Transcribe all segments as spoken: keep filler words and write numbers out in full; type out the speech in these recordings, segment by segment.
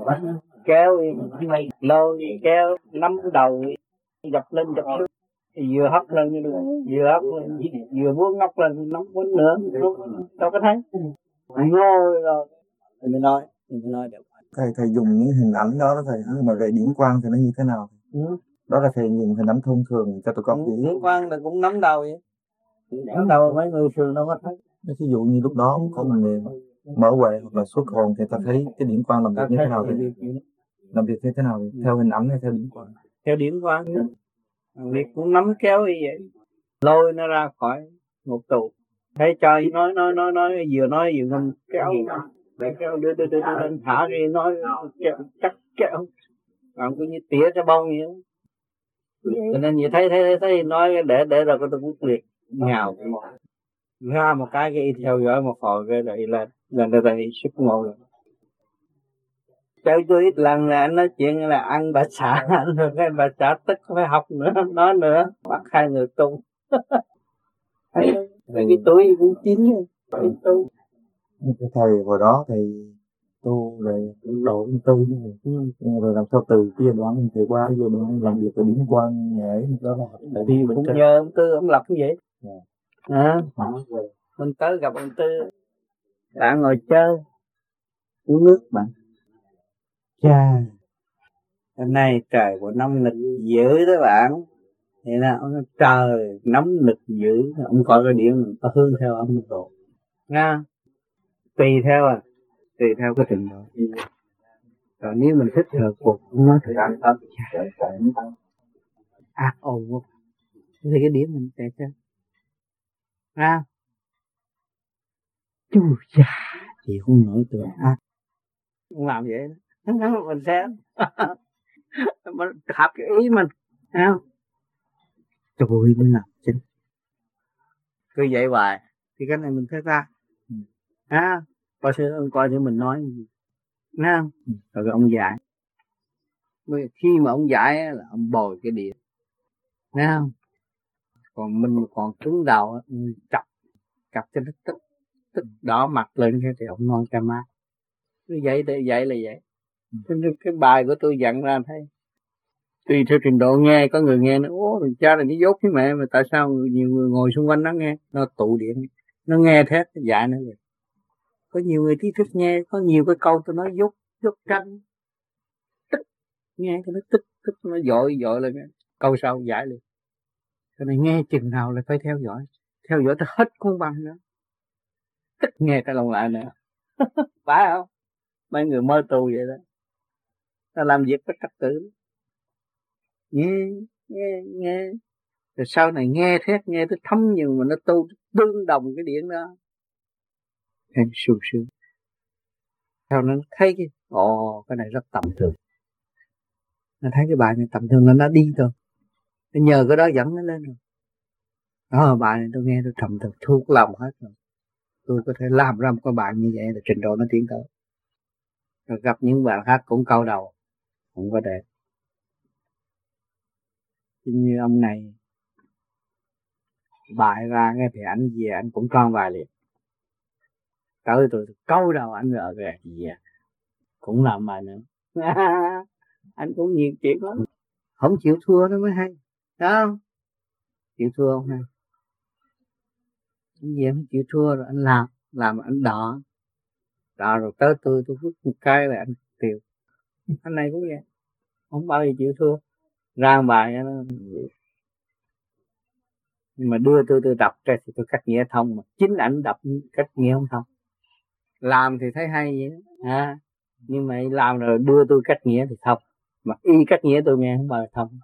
kéo lôi kéo nắm đầu dập lên dập xuống, vừa hất lên vừa hất lên vừa muốn ngóc lên nắm quấn nữa, đâu có thấy ngồi rồi thì mới nói thì mới nói được. Thầy thầy dùng những hình ảnh đó đó thầy, nhưng mà về điển quang thì nó như thế nào? Ừ. Đó là thầy dùng hình ảnh thông thường cho tụi con. Ừ, điển quang là cũng nắm đầu vậy, nắm đầu mấy người thường đâu có thấy. Ví dụ như lúc đó có một người mở huệ hoặc là xuất hồn thì ta thấy cái điển quang làm việc như thế nào thì làm việc như thế nào thì theo hình ảnh hay theo điển quang? Theo điển quang, việc cũng nắm kéo như vậy, lôi nó ra khỏi ngục tù, thấy cho nói nói nói nói vừa nói vừa ngâm kéo để kéo đưa đưa đưa đưa thả đi nói kéo chắc kéo, còn cứ như tỉa cho bông vậy. Cho nên như thấy thấy thấy nói để để rồi tôi cũng liệt nhào ra một cái cái theo dõi một hồi cái lại lên lên đây đây sức ngộ rồi. Chơi tôi ít lần là anh nói chuyện là ăn bà xã anh rồi cái bà xã tức phải học nữa nói nữa bắt hai người tu. Thấy cái túi cũng chín cái tu. Thầy hồi đó thầy tu về độ tu ừ. Rồi làm sao từ cái giai đoạn thầy qua giai đoạn làm việc ở điển quang nhảy đó là đi cũng nhờ ông Tư ông lập như vậy. Yeah. À, mình tới gặp ông Tư, bạn ngồi chơi uống nước bạn. Chà, hôm nay trời của nóng nực dữ đó bạn. Thì là trời nóng nực dữ, ông coi cái điện mình có hướng theo ông độ. Nha, tùy theo à, tùy theo cái trình độ. Rồi nếu mình thích hợp cuộc cũng nói thời gian tới ác ồn quá thì cái điểm mình chạy chơi à chú già thì không nổi tượng ác không làm vậy đó mình sẽ mình hợp cái ý mình không tôi mới làm chính cứ vậy hoài thì cái này mình thấy ra à coi sư ông coi thì mình nói nghe không rồi cái ông dạy khi mà ông dạy là ông bồi cái điện nghe không còn mình còn cứng đầu chọc chọc cho nó tức tức đỏ mặt lên thì ông non ca mát cứ vậy để vậy là vậy. Cái, cái bài của tôi dặn ra thấy tùy theo trình độ nghe, có người nghe nó ố cha là cái dốt với mẹ mà tại sao nhiều người ngồi xung quanh nó nghe nó tụ điện nó nghe thét dạy nó vậy. Có nhiều người trí thức nghe có nhiều cái câu tôi nói dốt dốt tranh tức nghe cái nó tức tức nó dội dội lên câu sau giải liền. Cho nên nghe chừng nào là phải theo dõi theo dõi tới hết cuốn băng nữa tức nghe cái lòng lại nữa phải không mấy người mơ tù vậy đó ta làm việc có trật tự nghe nghe nghe rồi sau này nghe thét nghe tới thấm nhưng mà nó tu tương đồng cái điện đó em sung sướng sau nó thấy cái ồ cái này rất tầm thường nó thấy cái bài này tầm thường là nó đi rồi nó nhờ cái đó dẫn nó lên rồi đó bài này tôi nghe tôi trầm thực thuộc lòng hết rồi tôi có thể làm ra một cái bài như vậy là trình độ nó tiến tới rồi gặp những bạn khác cũng câu đầu không có đẹp như ông này bài ra nghe thì anh về anh cũng con bài liền tới tôi câu đầu anh ở về gì à cũng làm bài nữa anh cũng nhiều chuyện lắm không chịu thua nó mới hay đó không chịu thua không hay anh về không chịu thua rồi anh làm làm anh đọ đọ rồi tới tôi tôi vứt một cái là anh tiêu anh này cũng vậy không bao giờ chịu thua ra bài cho nó nhưng mà đưa tôi tôi đọc ra thì tôi cách nghĩa thông mà chính ảnh đọc cách nghĩa không thông làm thì thấy hay vậy đó. À, nhưng mà làm rồi đưa tôi cách nghĩa thì thông mà y cách nghĩa tôi nghe không bao giờ thông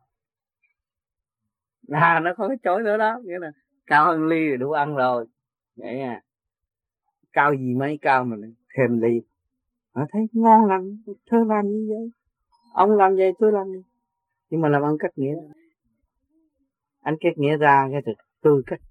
à nó có cái chối nữa đó nghĩa là cao hơn ly thì đủ ăn rồi vậy à cao gì mấy cao mà thêm ly họ thấy ngon lành thơ làm như vậy ông làm vậy tôi làm gì nhưng mà làm ăn cách nghĩa anh cách nghĩa ra cái từ tôi cách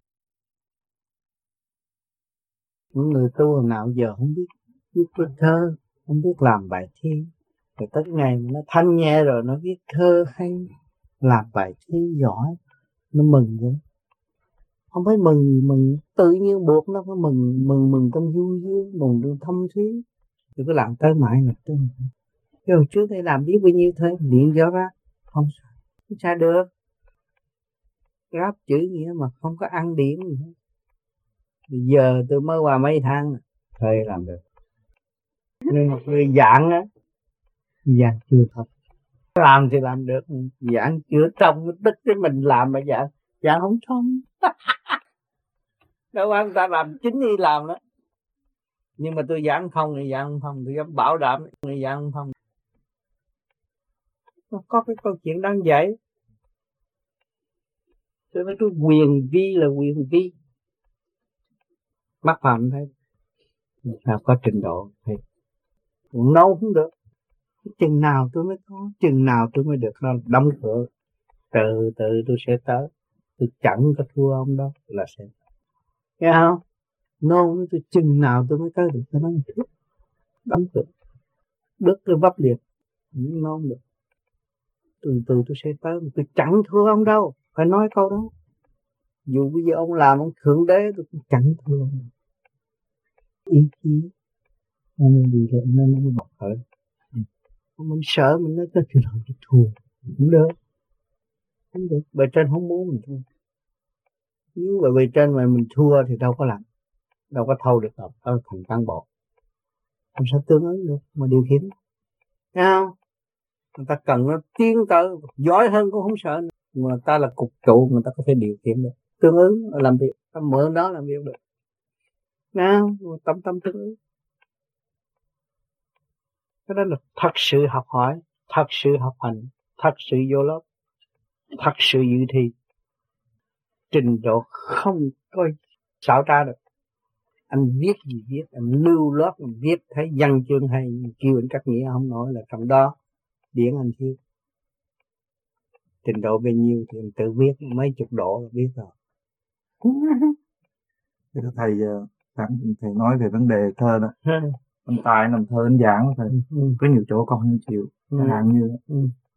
những người tu hồi nào giờ không biết viết cái thơ không biết làm bài thi rồi tới ngày nó thanh nhẹ rồi nó viết thơ hay làm bài thi giỏi nó mừng vậy không phải mừng mừng tự nhiên buộc nó phải mừng mừng mừng trong vui vui mừng trong thâm thúy rồi cứ làm tới mãi nè Cái hồi trước thầy làm biết bao nhiêu thôi, điện gió ra không sao, không sao được. Gáp chữ nghĩa mà không có ăn điểm gì hết. Bây giờ tôi mới qua mấy tháng thầy làm được. Nhưng một người dạng á, dạng chưa thật. Làm thì làm được, dạng chưa trong, tức cái mình làm mà dạng dạng không xong. Đâu ăn ta làm chính đi làm đó. Nhưng mà tôi dạng không thì dạng không thông, tôi dám bảo đảm thì dạng không thông. Nó có cái câu chuyện đang dạy. Tôi nói cái quyền vi là quyền vi. Mắt phạm thấy sao có trình độ thì nấu không được. Chừng nào tôi mới có, chừng nào tôi mới được nó đóng cửa. Từ từ tôi sẽ tới. Tôi chẳng có thua ông đâu là sẽ. Nghe không? Nôn tôi chừng nào tôi mới tới được cái đó. Đóng cửa. Đứt tôi vấp liệt. Nhưng nôn được. Từ từ tôi sẽ tới. Tôi chẳng thua ông đâu. Phải nói câu đó. Dù bây giờ ông làm ông thượng đế tôi cũng chẳng thua ông. Ý chí. Nên đi lên nên nó bật khởi. Mình sợ mình nói tới chuyện nào tôi thua. Không được. Không được. Bề trên không muốn mình thua. Nếu mà bề trên mà mình thua thì đâu có làm. Đâu có thâu được đâu. Đâu thành cán bộ. Không sao tương ứng được. Mà điều khiển. Thấy không? Người ta cần nó tiến tới. Giỏi hơn cũng không sợ nữa. Mà người ta là cục trụ. Người ta có thể điều khiển được. Tương ứng làm việc. Ta mượn đó làm việc được. Nào, tâm tâm tương ứng. Cái đó là thật sự học hỏi, thật sự học hành, thật sự vô lớp, thật sự dự thi. Trình độ không có xảo trá được. Anh viết gì viết, anh lưu loát, anh viết thấy văn chương hay, kêu anh cắt nghĩa không nổi là trong đó điển anh thiếu. Trình độ bao nhiêu thì anh tự viết, mấy chục độ là viết rồi. Thế thầy, thầy nói về vấn đề thơ đó. Anh tài làm thơ anh giảng thầy. Ừ. Có nhiều chỗ con không chịu. Ừ. Chẳng hạn như ừ.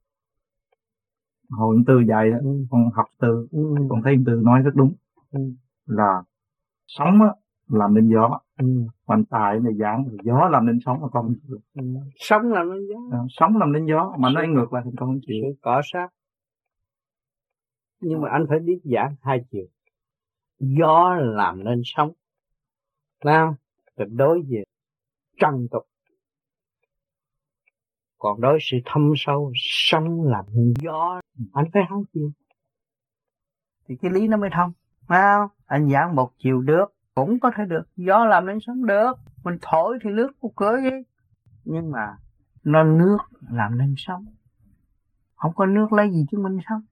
hồi anh Tư dạy đó, ừ. con học Tư, ừ. con thấy anh Tư nói rất đúng. Ừ. Là sóng á, làm nên gió. Ừ. Anh tài này giảng gió làm nên sóng mà con không chịu. Ừ. Sóng làm nên gió. À, sóng làm nên gió mà nói ngược lại thì con không chịu. Sự cọ sát. Nhưng mà anh phải biết giảng hai chiều. Gió làm nên sóng. Nào, rồi đối về trần tục. Còn đối sự thâm sâu, sóng làm nên gió. Anh phải hai chiều. Thì cái lý nó mới thông. Phải không? Anh giảng một chiều được, cũng có thể được. Gió làm nên sóng được. Mình thổi thì nước có cửa gì. Nhưng mà nó nước làm nên sóng. Không có nước lấy gì chứng minh sóng.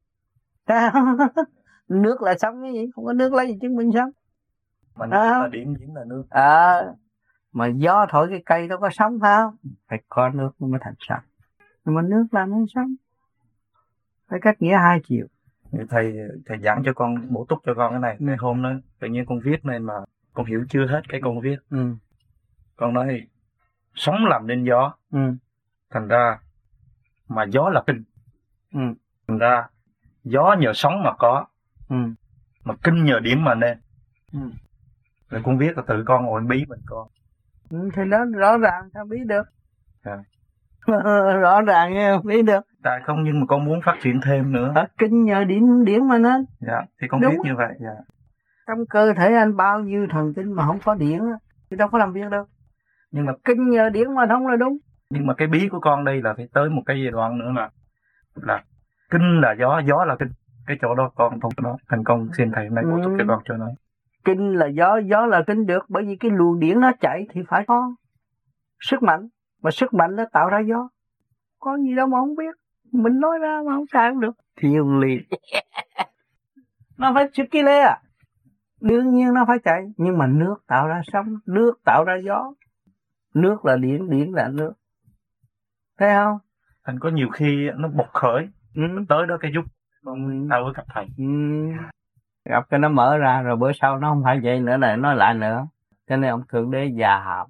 Nước là sóng cái gì? Không có nước lấy gì chứng minh sóng. Mà nước à. là điểm chính là nước. À, mà gió thổi cái cây đâu có sóng phải không? Phải có nước mới thành sóng. Nhưng mà nước làm nên sóng. Phải cách nghĩa hai chiều. Thầy thầy giảng cho con, bổ túc cho con cái này. Cái hôm đó tự nhiên con viết nên mà con hiểu chưa hết cái con viết. Ừ. Con nói sóng làm nên gió. Ừ. Thành ra mà gió là kinh. Ừ. Thành ra gió nhờ sóng mà có. Ừ. Mà kinh nhờ điểm mà nên. Ừ. Rồi con viết là tự con ngồi bí mình con. Ừ, thì đó rõ ràng sao biết được. À. Rõ ràng nghe không biết được. Tại không, nhưng mà con muốn phát triển thêm nữa. À, kinh nhờ điểm điểm mà nên. Dạ, thì con đúng viết như vậy. Dạ. Trong cơ thể anh bao nhiêu thần kinh mà không có điểm thì đâu có làm việc đâu. Nhưng mà kinh nhờ điểm mà không là đúng. Nhưng mà cái bí của con đây là phải tới một cái giai đoạn nữa là là kinh là gió, gió là kinh. Cái chỗ đó con không có đó. Thành công xin thầy hôm nay bổ túc cho con cho nó. Kinh là gió, gió là kinh được. Bởi vì cái luồng điển nó chạy thì phải có sức mạnh. Mà sức mạnh nó tạo ra gió. Có gì đâu mà không biết. Mình nói ra mà không sao được. Thiên liệt. Nó phải sức ký lê à. Đương nhiên nó phải chạy. Nhưng mà nước tạo ra sóng. Nước tạo ra gió. Nước là điển, điển là nước. Thấy không? Thành có nhiều khi nó bộc khởi. Ừ. Tới đó cái giúp. Con tao với gặp thầy. Ừ. Gặp cái nó mở ra rồi bữa sau nó không phải vậy nữa là nói lại nữa. Cho nên ông thượng đế già hàm.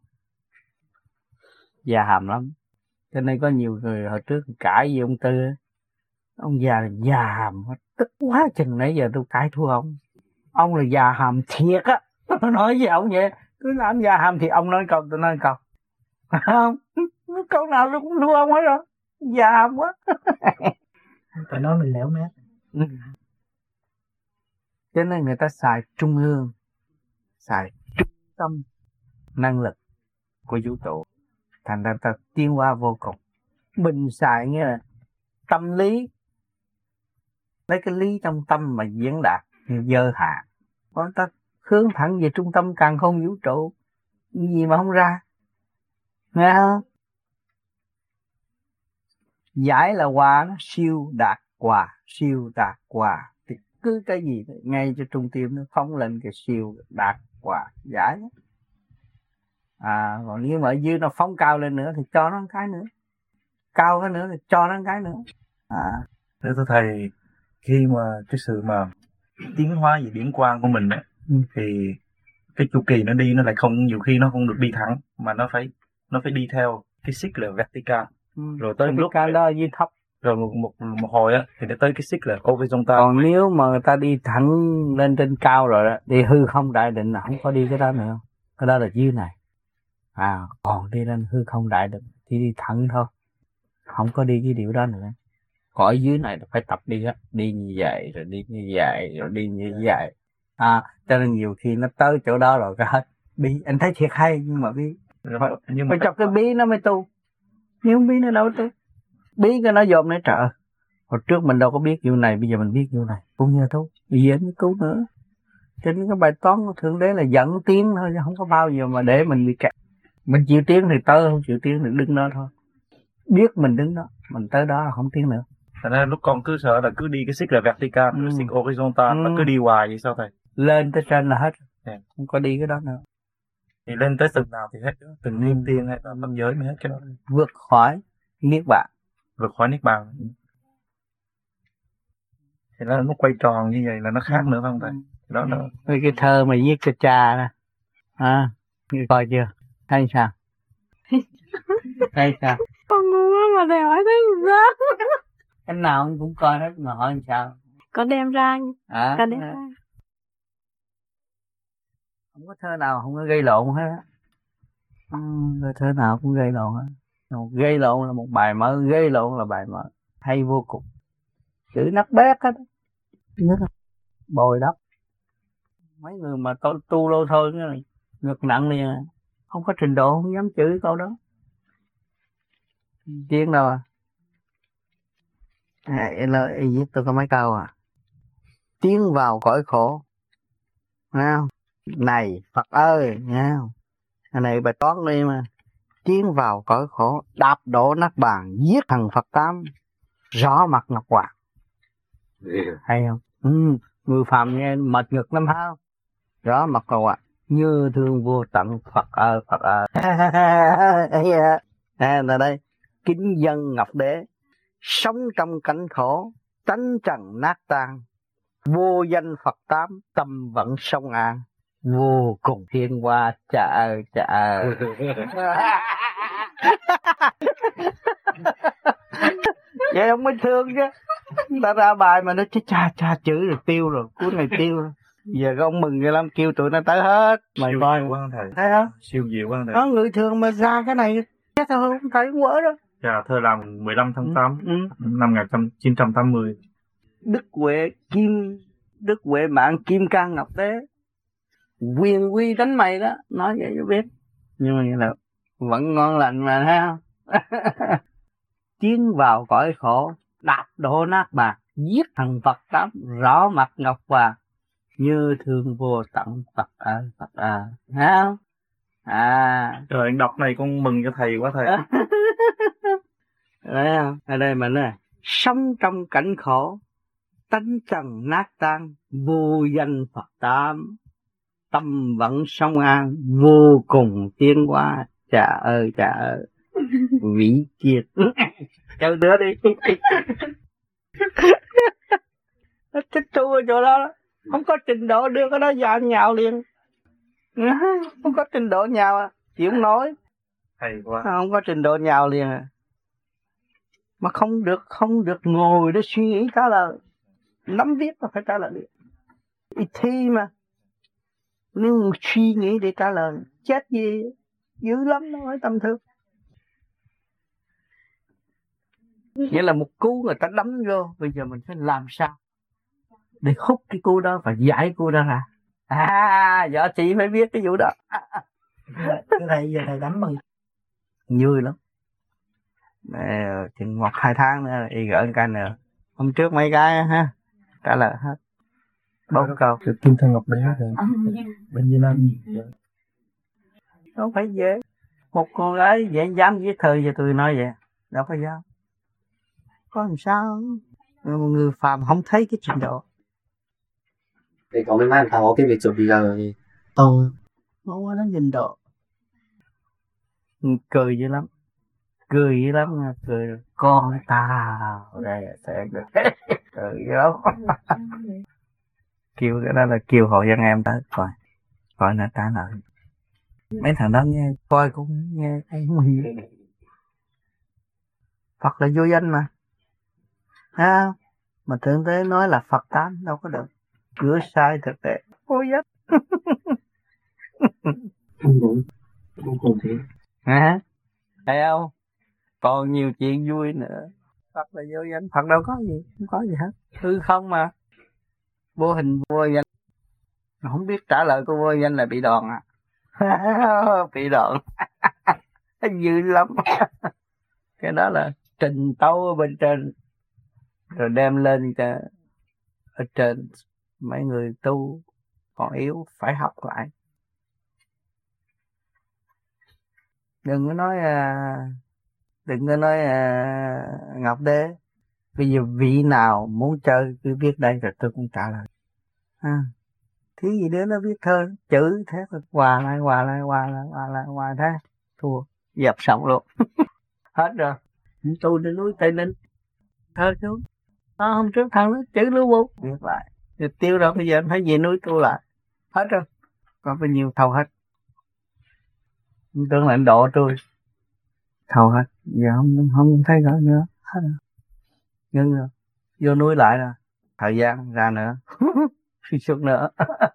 Già hàm lắm. Cho nên có nhiều người hồi trước cãi với ông Tư. Ông già là già hàm. Tức quá chừng nãy giờ tôi cãi thua ông. Ông là già hàm thiệt á. Tôi nói với ông vậy. Cứ làm già hàm thì ông nói câu tôi nói câu. Không? Câu nào nó cũng thua ông hết rồi. Già quá. Phải nói mình lẻo mép. Cho nên người ta xài trung ương, xài trung tâm năng lực của vũ trụ, thành ra ta tiến hóa vô cùng. Mình xài nghĩa là tâm lý, lấy cái lý trong tâm mà diễn đạt dơ hạ, còn ta hướng thẳng về trung tâm càn khôn vũ trụ, gì mà không ra, nghe không? Giải là hòa, nó siêu đạt hòa, siêu đạt hòa, thì cứ cái gì ngay cho trung tim nó phóng lên cái siêu đạt hòa giải. À, còn nếu mà ở dưới nó phóng cao lên nữa thì cho nó một cái nữa, cao cái nữa thì cho nó một cái nữa. À, thế thưa thầy, khi mà cái sự mà tiến hóa về điển quang của mình ấy, ừ. thì cái chu kỳ nó đi nó lại không, nhiều khi nó không được đi thẳng mà nó phải nó phải đi theo cái xích là vertical, ừ. rồi tới lúc đó dưới thấp, rồi một một một hồi á thì nó tới cái xích là horizontal. Còn nếu mà người ta đi thẳng lên trên cao rồi đó thì hư không đại định là không có đi cái đó nữa, cái đó là dưới này. À, còn đi lên hư không đại định thì đi thẳng thôi, không có đi cái điều đó nữa. Còn ở dưới này là phải tập đi á, đi như vậy rồi đi như vậy rồi đi như vậy. À, cho nên nhiều khi nó tới chỗ đó rồi cái hết bí. Anh thấy thiệt hay, nhưng mà bí phải, nhưng mà phải cho cái bí nó mới tu. Nếu không bí nó đâu tu. Bí cái nó dồn nó trợ. Hồi trước mình đâu có biết vụ này, bây giờ mình biết vụ này cũng như tu, bây giờ mới cứu nữa. Cho nên cái bài toán của Thượng Đế là dẫn tiến thôi, chứ không có bao giờ mà để mình bị kẹt. Mình chịu tiến thì tới, không chịu tiến thì đứng đó thôi. Biết mình đứng đó, mình tới đó là không tiến nữa. Thành ra lúc con cứ sợ là cứ đi cái xích là vertical, ừ. xích horizontal, nó ừ. cứ đi hoài vậy sao thầy? Lên tới trên là hết, yeah. không có đi cái đó nữa. Thì lên tới từng nào thì hết, từng niêm ừ. tiên hay năm giới mới hết cái đó. Vượt khỏi niết bàn. Vượt khỏi niết bàn. Ừ. Thì nó nó quay tròn như vậy là nó khác ừ. nữa phải không thầy? Đó nó. Cái, cái thơ mà viết cho cha nè, à, coi chưa? Thấy sao? Thấy sao? Con ngu quá mà thầy hỏi thấy gì sao? Cái nào ông cũng coi hết mà hỏi sao? Có đem ra, à, có đem à. ra. Không có thơ nào không có gây lộn hết á. Ừ, thơ nào cũng gây lộn hết. Gây lộn là một bài mở, gây lộn là bài mở, hay vô cùng. Chữ nắp bét hết, bồi đắp. Mấy người mà tu, tu lô thôi ngực nặng liền, không có trình độ không dám chửi câu đó. Tiếng đâu à? À, lời viết tôi có mấy câu à. Tiến vào cõi khổ, nghe không? Này Phật ơi, nghe không? Cái này bài toán đi mà. Tiến vào cõi khổ, đạp đổ nát bàn, giết thằng Phật tám, rõ mặt ngọc hoàng. Yeah. Hay không? Ừ, người phàm nghe mệt ngực lắm ha. Rõ mặt ngọc hoàng, như thương vô tận Phật ơi, Phật ơi. À, là đây, kính dân ngọc đế, sống trong cảnh khổ, tánh trần nát tan, vô danh Phật tám, tâm vẫn sông an, vô cùng thiên hoa. Chà ơi, chà ơi. Vậy ông mới thương chứ. Ta ra bài mà nó cha cha chữ rồi tiêu rồi, cuối ngày tiêu rồi. Giờ ông mừng vậy lắm, kêu tụi nó tới hết. Mày siêu coi quá thầy. Thấy không? Siêu diệu quá thầy. Đó, người thường mà ra cái này chắc thôi không thấy quỡ đó. Dạ, thơ làm mười lăm tháng tám ừ, ừ. năm một nghìn chín trăm tám mươi. Đức Huệ Kim, Đức Huệ Mạng Kim Cang Ngọc Đế, quyền quy đánh mày đó, nói vậy cho biết. Nhưng mà như là vẫn ngon lành mà, thấy không? Tiến vào cõi khổ, đạp đổ nát bàn, giết thằng Phật tám, rõ mặt ngọc hoàng, như thương vô tận Phật ơi, Phật ơi. Thấy không? À, trời, anh đọc này con mừng cho thầy quá thầy. Đấy không? Ở đây mà nói, sống trong cảnh khổ, tánh trần nát tan, vô danh Phật tám, tâm vẫn sông an, vô cùng tiến hóa. Chà ơi, chà ơi, vĩ triệt. Chơi nữa đi. Nó thích tu ở chỗ đó, không có trình độ đưa cái đó vào nhào liền. Không có trình độ nhào à, chịu không nói. Hay quá. Không có trình độ nhào liền à. Mà không được, không được ngồi để suy nghĩ trả lời. Nắm viết là phải trả lời được. Ý thi mà. Nếu suy nghĩ để trả lời, chết gì, dữ lắm nó mới tâm thức. Nghĩa là một cú người ta đấm vô, bây giờ mình phải làm sao để hút cái cú đó và giải cú đó ra. À, vợ chị phải biết cái vụ đó. Cái thầy giờ thầy đánh bằng vui lắm. Nè, chừng một hai tháng nữa y gỡ cái nữa. Hôm trước mấy cái ha, trả lời hết. Bốn câu. Được Kim Thân Ngọc Đế rồi. Bên Việt Nam. Không phải dễ. Một con gái dễ dám viết thơ cho tôi nói vậy. Đâu phải dám. Có làm sao? Một người phàm không thấy cái trình độ. Thì còn may mắn thầu cái việc chụp bây giờ thì tôi Không có nó nhìn độ. Cười dữ lắm. Cười dữ lắm. Cười con tao. Đây sẽ cười dữ lắm. Kêu cái đó là kêu hội dân em tới coi. Coi nó trả lời. Mấy thằng đó nghe coi cũng nghe thấy không hiểu. Phật là vô danh mà. Ha? Mà thượng tế nói là Phật tám đâu có được. Cửa sai thực tế. Vô danh. không cũng không cùng thế. Hả? Thấy không? Còn nhiều chuyện vui nữa. Phật là vô danh. Phật đâu có gì. Không có gì hết. Hư không mà. Vô hình vô danh. Không biết trả lời của vô danh là bị đòn à. Bị đòn. Dữ lắm. Cái đó là trình tấu ở bên trên. Rồi đem lên cho ở trên. Mấy người tu còn yếu phải học lại. Đừng có nói đừng có nói Ngọc Đế. Bây giờ vị nào muốn chơi cứ viết đây rồi tôi cũng trả lời. À, thứ gì nữa nó viết thơ chữ thế rồi hòa lại hòa lại hòa lại hòa lại hòa thế thua dập xong luôn. Hết rồi. Tôi đến núi Tây Ninh thơ xuống. Nó hôm trước thằng nó chữ lưu bút viết lại rồi tiêu rồi, bây giờ anh phải về núi tu lại. Hết rồi. Có bao nhiêu thâu hết. Tưởng là anh độ tôi thâu hết. Giờ không không thấy rõ nữa. Hết rồi. Ngưng rồi. Vô núi lại rồi. Thời gian ra nữa. Suy sụt nữa.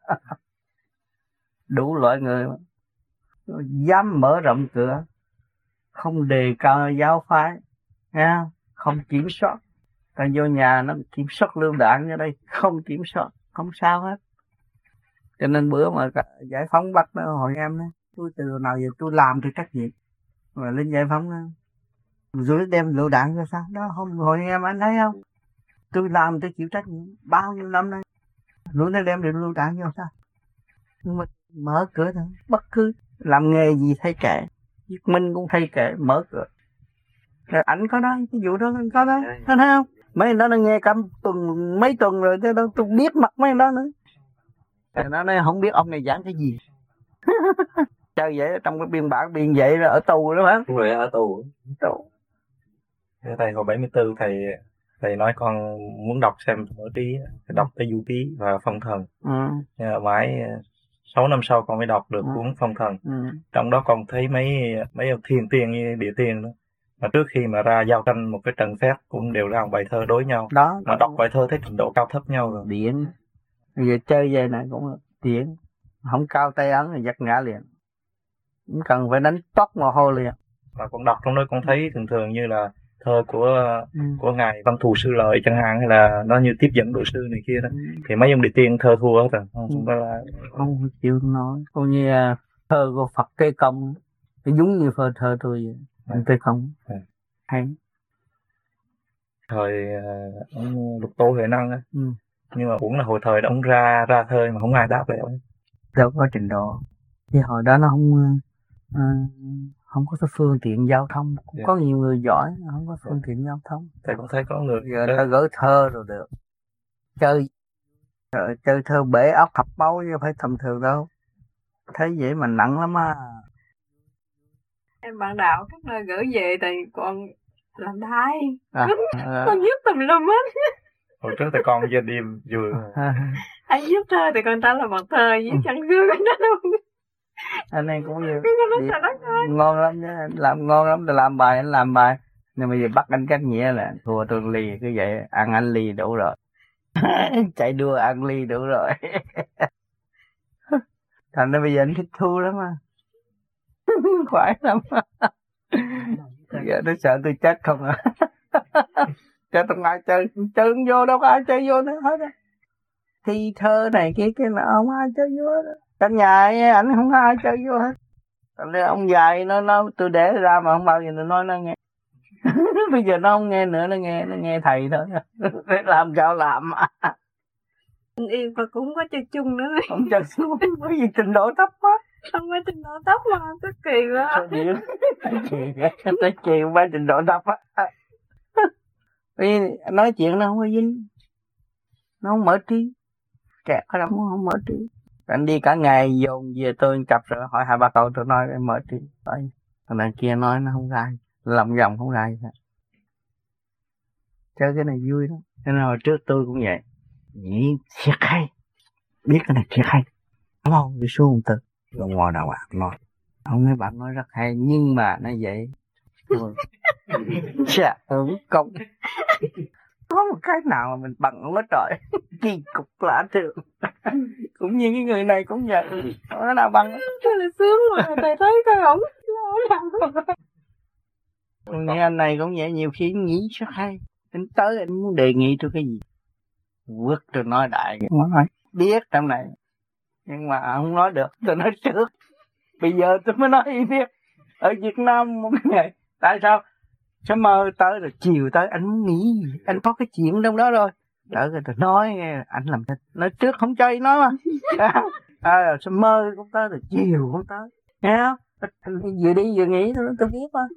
Đủ loại người mà. Dám mở rộng cửa. Không đề cao giáo phái. Nghe không? Không kiểm soát. Ta vô nhà nó kiểm soát lương đạn ở đây. Không kiểm soát. Không sao hết. Cho nên bữa mà giải phóng bắt nó hội em đó. Tôi từ nào giờ tôi làm tôi trách nhiệm. Rồi lên giải phóng đó. Rồi đem lựu đạn ra sao? Đó không hội em anh thấy không? Tôi làm tôi chịu trách nhiệm. Bao nhiêu năm nay. Rồi nó đem được lựu đạn vô sao? Nhưng mà mở cửa thôi. Bất cứ làm nghề gì thay kệ. Viết Minh cũng thay kệ. Mở cửa. Rồi ảnh có nói. Cái vụ đó có nói. Thấy không? Mấy nó nó nghe cả tuần mấy tuần rồi. Tôi, tôi biết mặt mấy đó nữa. Rồi nó nói không biết ông này giảng cái gì. Chơi vậy trong cái biên bản biên vậy là ở tù đó phải không? Người ở tù. Tù. Thầy hồi bảy mươi tư thầy thầy nói con muốn đọc xem mở trí, đọc tới Du Ký và Phong Thần. Ừ. Nhưng mà mãi sáu năm sau con mới đọc được Ừ. cuốn Phong Thần. Ừ. Trong đó con thấy mấy mấy ông thiên tiên như địa tiên đó. Mà trước khi mà ra giao tranh một cái trận phép cũng đều ra một bài thơ đối nhau. Đó. Mà đọc bài thơ thấy trình độ cao thấp nhau rồi. Điện. Bây giờ chơi vậy này cũng điện. Không cao tay ấn thì giật ngã liền. Không cần phải đánh tóc mồ hôi liền. Và con đọc trong đó con thấy thường thường như là thơ của ừ. của ngài Văn Thù Sư Lợi chẳng hạn, hay là nó như Tiếp Dẫn Độ Sư này kia đó. Ừ. Thì mấy ông địa tiên thơ thua hết rồi. Không, ừ. đó là... không chịu nói. Cũng như thơ của Phật Tế Công. Nó giống như thơ thơ tôi vậy. Anh Tế Công. À. Hay. Thời uh, ông Lục Tô Huệ Năng á. Ừ. Nhưng mà cũng là hồi thời đó ông ra ra thơ mà không ai đáp lại ông. Đâu có trình độ. Thì hồi đó nó không uh, không có cái phương tiện giao thông. Cũng yeah. Có nhiều người giỏi không có phương tiện giao thông. Thầy cũng thấy có người giờ ta gửi thơ rồi được. Chơi rồi, chơi thơ bể óc học máu chứ phải tầm thường đâu. Thấy vậy mà nặng lắm á. Em bạn đạo các nơi gửi về thì còn làm thai. À, à, con giúp tùm lum hết. Hồi trước thì con về đêm vừa. Anh giúp thơ thì con ta là một thơ, giúp chẳng gương anh đó đâu. Anh em cũng như ngon lắm nhá, làm ngon lắm, tôi làm bài anh làm bài. Nhưng mà giờ bắt anh cách nghĩa là thua tôi ly, cứ vậy ăn anh ly đủ rồi. Chạy đua ăn ly đủ rồi. Thành ra bây giờ anh thích thu lắm à. Khoái lắm. Giờ tôi sợ tôi chết không à. Cho tụi ai chơi, chơi không vô đâu có ai chơi vô nữa hết á. Thi thơ này kia kia là không ai chơi vô hết. Trong nhà ảnh không có ai chơi vô hết. Nên ông già nó nó tôi để ra mà không bao giờ tôi nói nó nghe. Bây giờ nó không nghe nữa, nó nghe nó nghe thầy thôi. Làm sao làm. Yên và cũng có chơi chung nữa. Không chơi chung, bởi vì trình độ thấp quá. Không phải trình độ thấp mà, tức kỳ quá. Tới chiều ba trình độ thấp á. Vì nói chuyện nó không có dính, nó không mở trí, kẹt cái đó không mở trí. Anh đi cả ngày dồn về tôi cặp rồi hỏi hai ba câu tôi nói em mở trí. Thôi thằng này kia nói nó không ra, lòng vòng không ra gì hết. Chơi cái này vui đó. Thế nên hồi trước tôi cũng vậy, nghĩ thiệt hay, biết cái này thiệt hay, đúng không? Đi xuống một từ rồi ngồi đầu bạn nói, ông ấy bạn nói rất hay nhưng mà nó vậy. Chà, hưởng công. Có một cái nào mà mình bằng nó trời. Kỳ cục lạ thường. Cũng như cái người này cũng vậy. Nó nào bằng. Thế là sướng mà thầy thấy coi ổng. Nghe anh này cũng vậy, nhiều khi nghĩ rất hay. Anh tới anh muốn đề nghị tôi cái gì, vứt tôi nói đại. Không nói biết trong này, nhưng mà không nói được. Tôi nói trước. Bây giờ tôi mới nói ý biết. Ở Việt Nam một ngày, tại sao sao mơ tới rồi chiều tới anh muốn nghĩ gì? Anh có cái chuyện trong đó rồi. Đỡ rồi tôi nói nghe anh làm thịt. Nói trước không cho ý nói mà. À, sao mơ cũng tới rồi chiều cũng tới. Nghe không? Anh vừa đi vừa nghĩ tôi, tôi biết mà.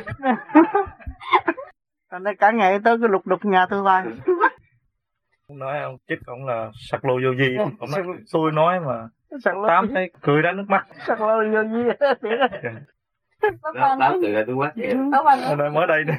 Anh nói cả ngày tới cái lục đục nhà tôi vai. Ông nói ông chích ông là sặc lô vô vi. Ông nói tôi nói mà Tám thấy cười ra nước mắt. Sặc lô vô vi. Tám cười ra tôi quá. Ông nói mới đây nè.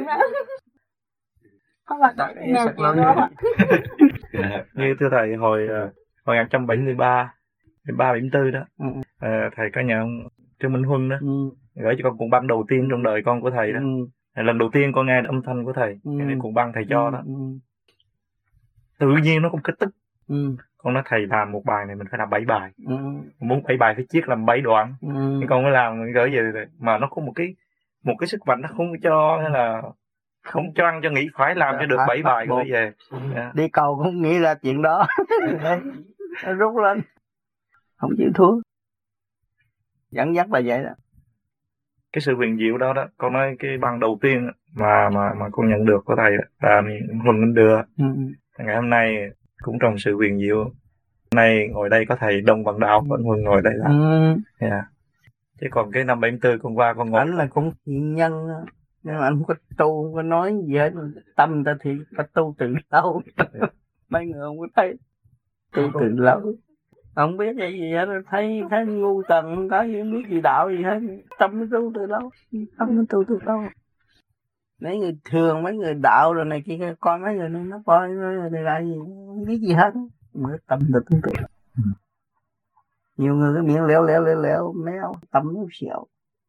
Như thưa thầy hồi hồi một chín bảy ba ba bảy tư đó, ừ. à, thầy có nhận Trương Minh Huân đó, ừ. gửi cho con cuộn băng đầu tiên trong đời con của thầy đó. Ừ. Lần đầu tiên con nghe âm thanh của thầy, ừ. cái cuộn băng thầy cho ừ. đó. Ừ. Tự nhiên nó cũng kích thích. Ừ. Con nói thầy làm một bài này mình phải làm bảy bài. Ừ. Muốn bảy bài phải chiết làm bảy đoạn. Ừ. Thì con mới làm gửi về mà nó có một cái một cái sức mạnh nó không cho hay là không cho ăn cho nghĩ phải làm cho được bảy bài gửi về. Yeah. Đi cầu cũng nghĩ ra chuyện đó. Nó rút lên. Không chịu thua. Dẫn dắt là vậy đó. Cái sự huyền diệu đó đó, con nói cái băng đầu tiên mà mà mà con nhận được của thầy là Huân Minh đưa. Ừ. Ngày hôm nay cũng trong sự huyền diệu. Hôm nay ngồi đây có thầy Đông Văn Đạo, vẫn Huân ngồi đây là. Ừ. Yeah. Chứ còn cái năm bảy mươi tư con qua con ngồi. Anh là cũng thiện nhân, nhưng mà anh không có tu, không có nói gì hết. Tâm ta thì phải tu từ lâu. Mấy người không có thấy tu từ lâu. Không biết cái gì hết, thấy thấy ngu tần, không có gì, không biết gì đạo gì hết. Tâm nó tu từ lâu, tâm nó tu từ lâu. Mấy người thường, mấy người đạo rồi này kia, coi mấy người nó coi nó là gì, không biết gì hết. Mới tâm được tu từ. Nhiều người cái miệng lẻo lẻo lẻo lẻo méo, tâm nó xẹo.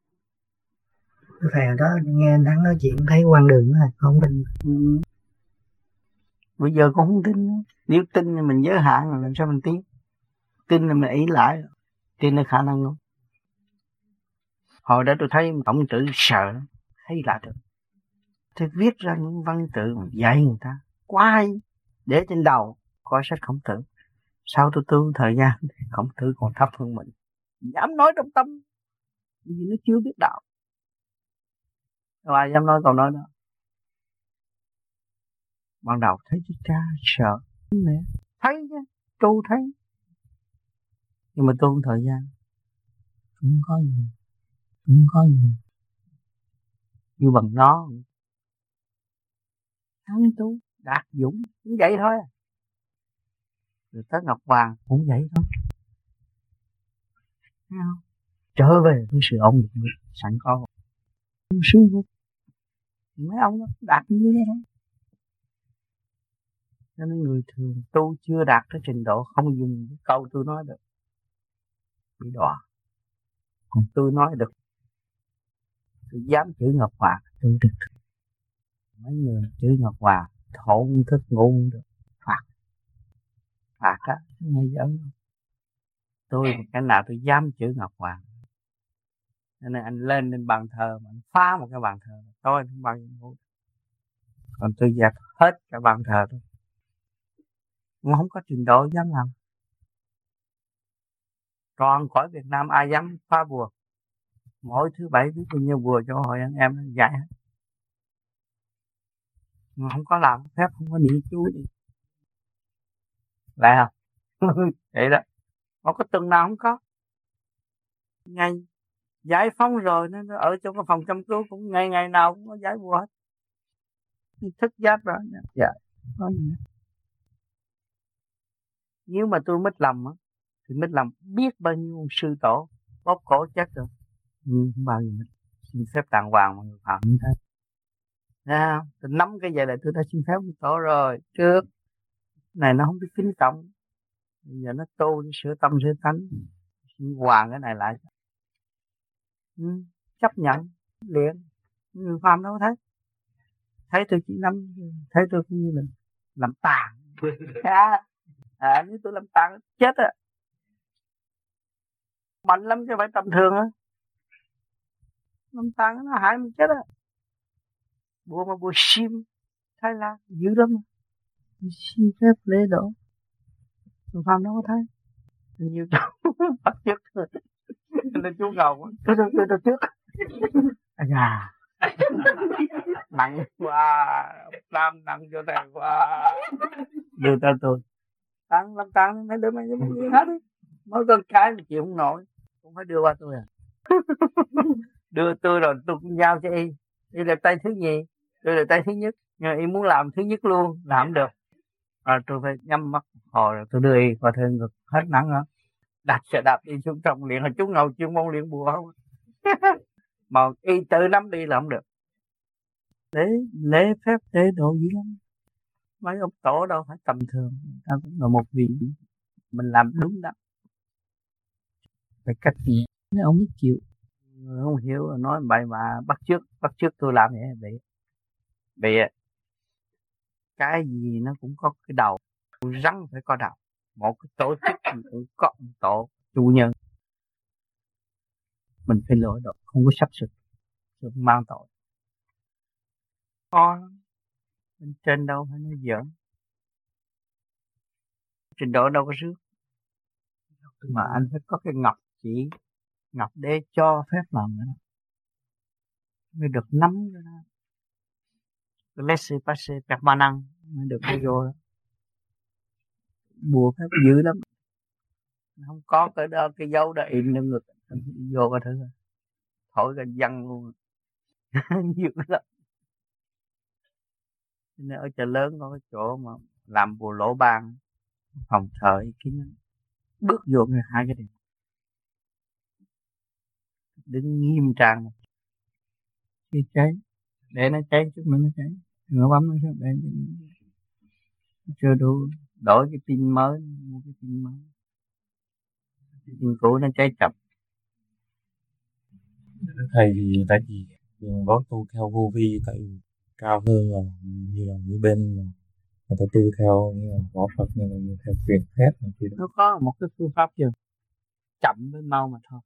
Thầy đó nghe anh Thắng nói chuyện thấy quan đường rồi, không tin. Ừ. Bây giờ cũng không tin. Nếu tin thì mình giới hạn rồi làm sao mình tin? Tin là mình ý lại, tin là khả năng luôn. Hồi đó tôi thấy tổng chữ sợ, thấy là được. Tôi viết ra những văn tự dạy người ta, quá hay, để trên đầu, coi sách Khổng Tử. Sau tôi tu thời gian, Khổng Tử còn thấp hơn mình. Dám nói trong tâm, vì nó chưa biết đạo. Đâu ai dám nói câu nói đó. Ban đầu thấy chứ cha sợ, mẹ thấy chứ, tu thấy. Nhưng mà tu thời gian, không có gì, không có gì. Như bằng nó, thắng tu, đạt dũng, cũng vậy thôi. Rồi tới Ngọc Hoàng cũng vậy thôi. Thấy không? Trở về với sự ổn định sẵn có. Sướng vô. Mấy ông đó đạt như thế thôi. Nên người thường tu chưa đạt tới trình độ không dùng cái câu tôi nói được, bị đọa. Còn tôi nói được, tôi dám chữ Ngọc Hoàng tôi được. Mấy người chữ Ngọc Hoàng thổn thức ngu được, phạt phạt á, nghe giỡn. Tôi cái nào tôi dám chữ Ngọc Hoàng. Nên anh lên lên bàn thờ mà anh phá một cái bàn thờ tôi không bao giờ ngu. Còn tôi dẹp hết cả bàn thờ thôi. Mà không có trình độ dám làm. Toàn khỏi Việt Nam ai dám phá bùa. Mỗi thứ bảy biết bao nhiêu bùa cho hội anh em dạy hết. Mà không có làm phép, không có niệm chú gì. Lại không? Vậy đó. Mà có tuần nào không có. Ngày giải phóng rồi nó ở trong cái phòng chăm cứu cũng ngày ngày nào cũng có giải bùa hết. Thức giáp rồi. Dạ. Có gì nữa. Nếu mà tôi mất lòng á, thì mất lòng biết bao nhiêu sư tổ bóp cổ chết rồi. Nhưng không bao giờ mất. Xin phép đàng hoàng mà người phạm như thế. Nha, tôi nắm cái vậy là tôi đã xin phép sư tổ rồi. Trước này nó không biết kính trọng. Bây giờ nó tu, nó sửa tâm sửa tánh. Xin hoàn cái này lại. Ừ, chấp nhận, liền. Người phạm đâu có thấy. Thấy tôi chỉ nắm, thấy tôi cũng như là làm tàn. À, à, nếu tôi làm tàn chết á. Mạnh lắm chứ phải tầm thường á. Làm tàn nó hại mình chết á. Bùa mà bùa sim Thái Lan dữ lắm. Xin phép lễ độ. Người phạm đâu có thấy. Nhiều chú bắt trước thôi. Nên chú ngầu. Tôi tôi tôi tôi trước. À da. Nặng quá. Nam nặng cho thầy quá. Đưa ta tôi. Tăng làm tăng mấy đứa mấy đứa mấy đứa hết đi. Mỗi con cái mà chịu không nổi. Cũng phải đưa qua tôi à. Đưa tôi rồi tôi cũng giao cho y. Y là tay thứ nhì. Tôi là tay thứ nhất. Nhưng y muốn làm thứ nhất luôn. Làm được. Rồi tôi phải nhắm mắt hồi rồi tôi đưa y qua thêm ngực hết nắng đó. Đặt xe đạp đi xuống trong liền. Hồi chú ngầu chuyên môn liền bùa không. Mà y tự nắm đi là không được. Lễ, lễ phép tế độ dữ lắm. Mấy ông tổ đâu phải tầm thường. Ta cũng là một vị. Mình làm đúng đó. Phải cách nhẹ. Nếu ông biết chịu. Người không hiểu rồi nói bậy mà bắt trước. Bắt trước tôi làm vậy bị. Bị cái gì nó cũng có cái đầu. Rắn phải có đầu. Một cái tổ chức cũng có một tổ chủ nhân. Mình phải lỗi độ. Không có sắp sực. Được mang tội. Khó lắm. Bên trên đâu phải nói giỡn. Trình độ đâu có rước. Mà anh phải có cái ngọc chỉ. Ngọc để cho phép làm nữa. Mới được nắm cho nó. Cái laissez passer permanent mới được đi vô đó. Bùa phép dữ lắm. Không có cái đó, cái dấu đó in lên ngực. Vô cái thứ. Thổi cái văng luôn. Dữ lắm. Nên ở chợ lớn có cái chỗ mà làm bùa lỗ ban. Phòng thờ kín. Bước vô cái hai cái điều. Đứng nghiêm trang. Khi cháy. Để nó cháy chút nữa nó cháy. Nó bấm nó sẽ để chưa đủ. Đổi cái pin mới. Mua cái pin mới. Pin cũ nó cháy chậm. Thầy thì tại vì có tu theo vô vi tại cao hơn là như là như bên người ta tu theo như là võ Phật như là như theo truyền thuyết này kia. Nó có một cái phương pháp chưa? Chậm với mau mà thôi.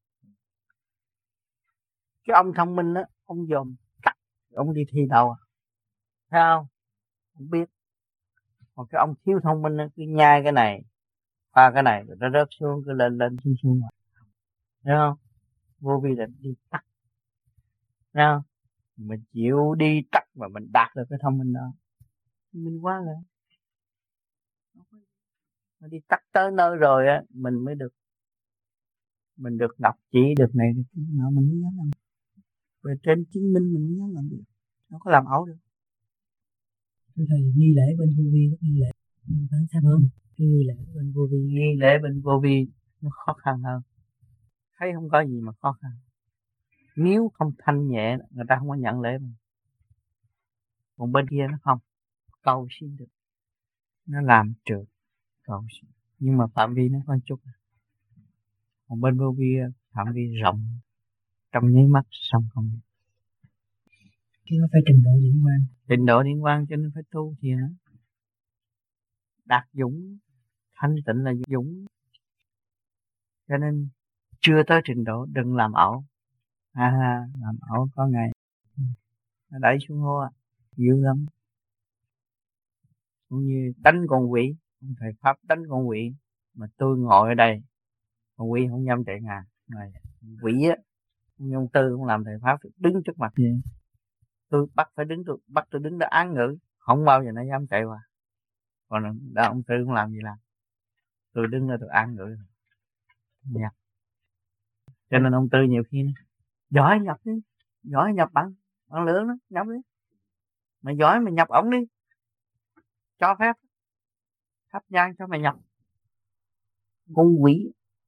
Cái ông thông minh á, ông dòm tắt, ông đi thi đâu à? Thấy không? Không biết. Còn cái ông thiếu thông minh á, cứ nhai cái này, pha cái này, rồi nó rớt xuống, cứ lên lên xuống xuống. Thấy không? Vô vi là đi tắt. Thấy không? Mình chịu đi tắt mà mình đạt được cái thông minh đó. Mình quá rồi. Mình đi tắt tới nơi rồi á, mình mới được. Mình được đọc chỉ được này được cái nào mình mới dám làm. Về trên chứng minh mình mới dám làm được. Nó có làm ẩu được. Thưa thầy, nghi lễ bên vô vi có nghi lễ phải sao không? Cái nghi lễ bên vô vi, nghi lễ bên vô vi nó khó khăn hơn. Thấy không có gì mà khó khăn. Nếu không thanh nhẹ, người ta không có nhận lễ mình. Còn bên kia nó không. Cầu xin được. Nó làm trượt. Cầu xin. Nhưng mà phạm vi nó có chút. Còn bên vô vi phạm vi rộng. Trong nháy mắt xong không. Cái nó phải trình độ điển quang. Trình độ điển quang cho nên phải tu thiền. Đạt dũng. Thanh tịnh là dũng. Cho nên chưa tới trình độ đừng làm ẩu. Ha ha, làm ẩu có ngày. Nó đẩy xuống hô à. Dữ lắm. cũng như đánh con quỷ, ông thầy pháp đánh con quỷ mà tôi ngồi ở đây, con quỷ không dám chạy ngang. Rồi quỷ á, ông Tư cũng làm thầy pháp đứng trước mặt vậy. Tôi bắt phải đứng, tôi bắt tôi đứng đó án ngữ, không bao giờ nó dám chạy qua. Còn đó ông Tư cũng làm gì làm, tôi đứng đó tôi án ngữ nhập. Cho nên ông Tư nhiều khi nói, giỏi nhập đi, giỏi nhập bằng bằng lửa đó, nhập đi, mày giỏi mày nhập ổng đi, cho phép thắp nhang cho mày nhập. Con quỷ.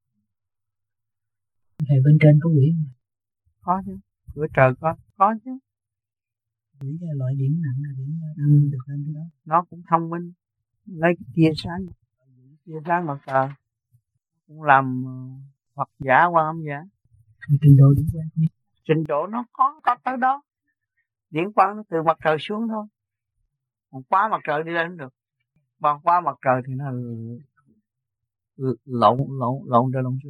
Thầy bên trên có quỷ không? Có chứ, cửa trời có, có chứ. Quỷ là loại điểm nặng là điểm ừ. Được lên cái đó. Nó cũng thông minh, lấy cái tia sáng, tia sáng mặt trời cũng làm Phật giả Quan Âm giả. Trình độ điểm quang, trình độ nó có có tới đó. Điển quang nó từ mặt trời xuống thôi, còn quá mặt trời đi lên không được. Còn qua mặt trời thì nó lộn lộn lộn ra lộn xuống.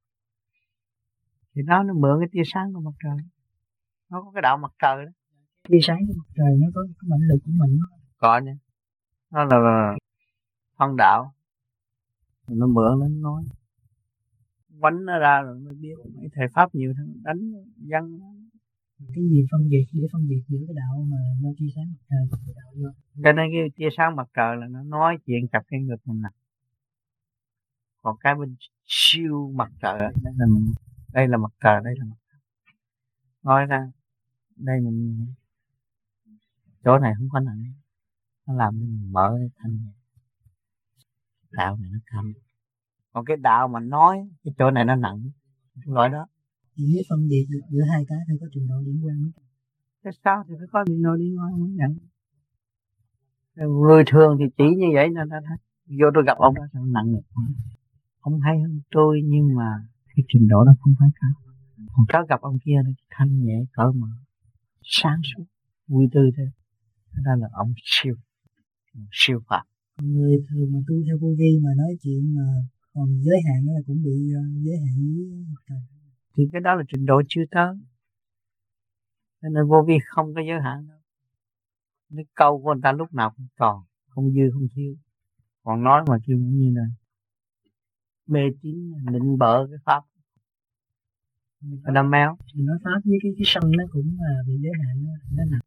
Thì nó nó mượn cái tia sáng của mặt trời, nó có cái đạo mặt trời đó. Tia sáng của mặt trời nó có cái mãnh lực của mình. Có nha, nó là, là phân đạo, nó mượn nó nói, quánh nó ra rồi mới biết. Mấy thầy pháp nhiều thằng đánh dân. Cái gì phân biệt để phân biệt giữa cái đạo mà nó tia sáng mặt trời và cái đạo vô. Cho nên cái tia sáng mặt trời là nó nói chuyện chặt cái ngực mình nè. Còn cái bên siêu mặt trời đây là đây là mặt trời, đây là mặt trời. Nói ra đây mình chỗ này không có nặng, nó làm mình mở cái thanh này. Đạo này nó câm. Còn cái đạo mà nói cái chỗ này nó nặng, loại đó. Thì nếu phân biệt được giữa hai cái thì có trình độ điển quang mới. Cái sao thì phải có trình độ điển quang mới nhận. Người thường thì chỉ như vậy nên ta thấy. Vô tôi gặp ông đó sao nặng được. Ông hay hơn tôi nhưng mà cái trình độ đó không phải cao. Còn cháu gặp ông kia thì thanh nhẹ cỡ mà sáng suốt vui tươi thế. Đó là ông siêu siêu Phật. Người thường mà tu theo vô vi mà nói chuyện mà còn giới hạn đó là cũng bị uh, giới hạn với mặt trời. Thì cái đó là trình độ chưa tới. Cho nên vô vi không có giới hạn đâu. Cái câu của người ta lúc nào cũng còn, không dư không thiếu. Còn nói mà kêu như là mê tín nịnh bợ cái pháp, cái đam méo. Thì nói pháp với cái cái sân nó cũng là bị giới hạn, nó nặng.